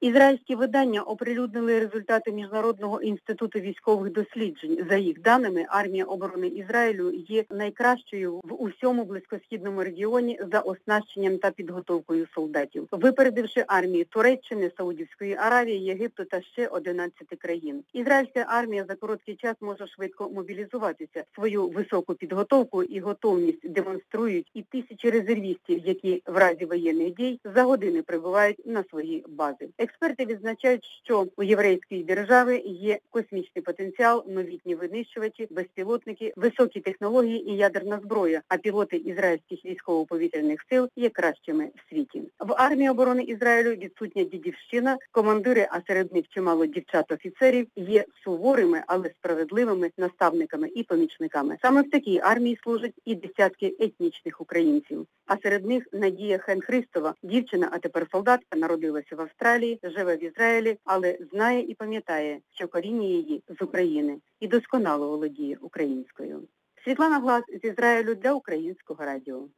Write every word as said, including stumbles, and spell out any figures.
Ізраїльські видання оприлюднили результати Міжнародного інституту військових досліджень. За їх даними, армія оборони Ізраїлю є найкращою в усьому близькосхідному регіоні за оснащенням та підготовкою солдатів, випередивши армії Туреччини, Саудівської Аравії, Єгипту та ще одинадцяти країн. Ізраїльська армія за короткий час може швидко мобілізуватися. Свою високу підготовку і готовність демонструють і тисячі резервістів, які в разі воєнних дій за години прибувають на свої бази. Експерти відзначають, що у єврейській держави є космічний потенціал, новітні винищувачі, безпілотники, високі технології і ядерна зброя, а пілоти ізраїльських військово-повітряних сил є кращими в світі. В армії оборони Ізраїлю відсутня дідівщина, командири, а серед них чимало дівчат-офіцерів, є суворими, але справедливими наставниками і помічниками. Саме в такій армії служать і десятки етнічних українців. А серед них Надія Хен-Христова, дівчина, а тепер солдатка, народилася в Австралії, живе в Ізраїлі, але знає і пам'ятає, що коріння її з України і досконало володіє українською. Світлана Глас з Ізраїлю для Українського радіо.